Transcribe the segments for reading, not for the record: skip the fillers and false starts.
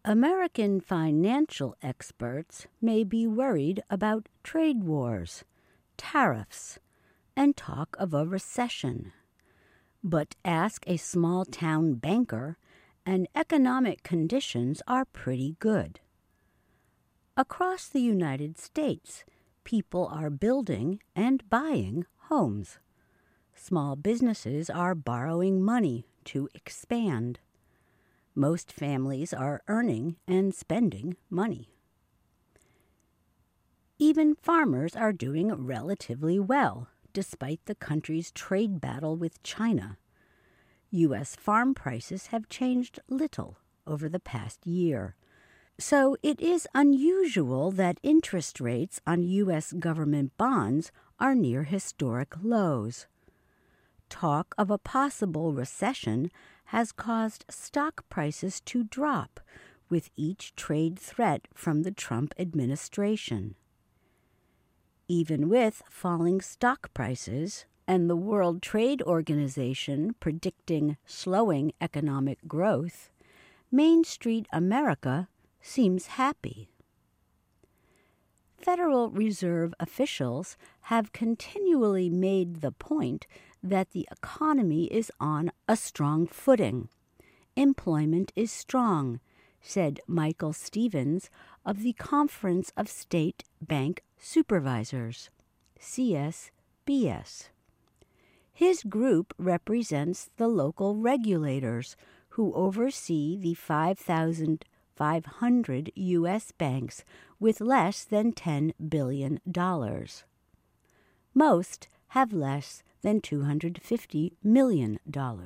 American financial experts may be worried about trade wars, tariffs, and talk of a recession. But ask a small-town banker, and economic conditions are pretty good. Across the United States, people are building and buying homes. Small businesses are borrowing money to expand. Most families are earning and spending money. Even farmers are doing relatively well, despite the country's trade battle with China. U.S. farm prices have changed little over the past year. So it is unusual that interest rates on U.S. government bonds are near historic lows. Talk of a possible recession has caused stock prices to drop with each trade threat from the Trump administration. Even with falling stock prices and the World Trade Organization predicting slowing economic growth, Main Street America seems happy. Federal Reserve officials have continually made the point that the economy is on a strong footing. Employment is strong, said Michael Stevens of the Conference of State Bank Supervisors, CSBS. His group represents the local regulators who oversee the 5,500 U.S. banks with less than $10 billion. Most have less than $250 million.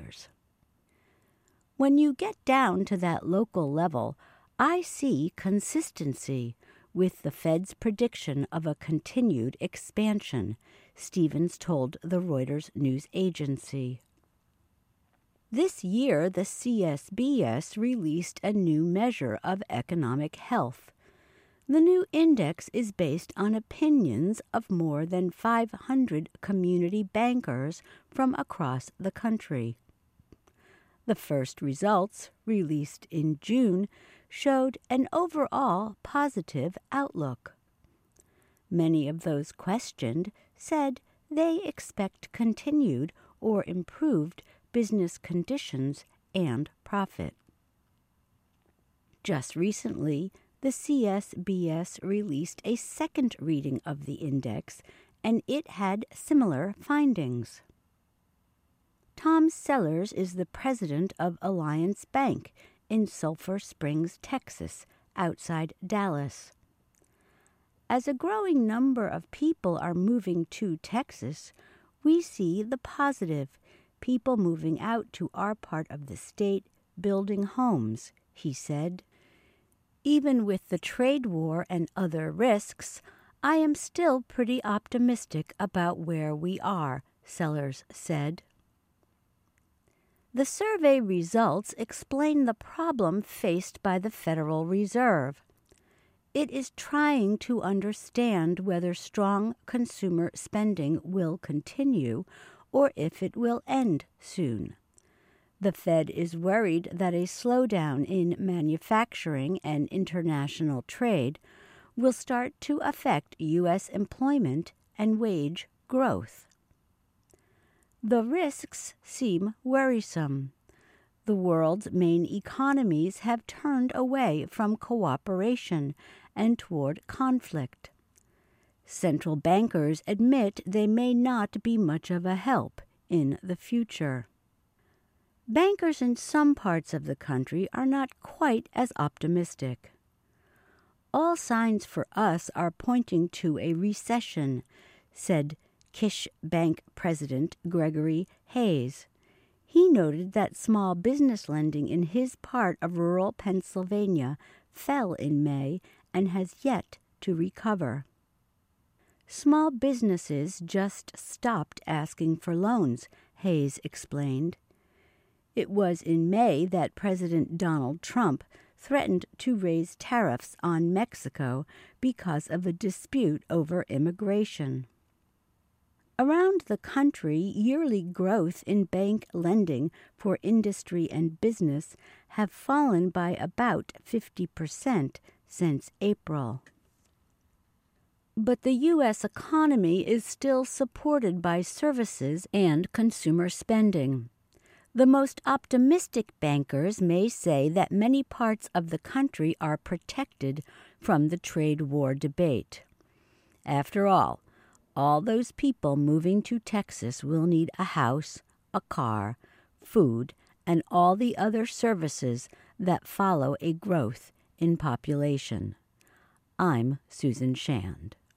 When you get down to that local level, I see consistency with the Fed's prediction of a continued expansion, Stevens told the Reuters news agency. This year, the CSBS released a new measure of economic health. The new index is based on opinions of more than 500 community bankers from across the country. The first results, released in June, showed an overall positive outlook. Many of those questioned said they expect continued or improved business conditions and profit. Just recently, the CSBS released a second reading of the index, and it had similar findings. Tom Sellers is the president of Alliance Bank in Sulphur Springs, Texas, outside Dallas. As a growing number of people are moving to Texas, we see the positive, people moving out to our part of the state, building homes, he said. Even with the trade war and other risks, I am still pretty optimistic about where we are, Sellers said. The survey results explain the problem faced by the Federal Reserve. It is trying to understand whether strong consumer spending will continue or if it will end soon. The Fed is worried that a slowdown in manufacturing and international trade will start to affect U.S. employment and wage growth. The risks seem worrisome. The world's main economies have turned away from cooperation and toward conflict. Central bankers admit they may not be much of a help in the future. Bankers in some parts of the country are not quite as optimistic. All signs for us are pointing to a recession, said Kish Bank President Gregory Hayes. He noted that small business lending in his part of rural Pennsylvania fell in May and has yet to recover. Small businesses just stopped asking for loans, Hayes explained. It was in May that President Donald Trump threatened to raise tariffs on Mexico because of a dispute over immigration. Around the country, yearly growth in bank lending for industry and business have fallen by about 50% since April. But the U.S. economy is still supported by services and consumer spending. The most optimistic bankers may say that many parts of the country are protected from the trade war debate. After all those people moving to Texas will need a house, a car, food, and all the other services that follow a growth in population. I'm Susan Shand.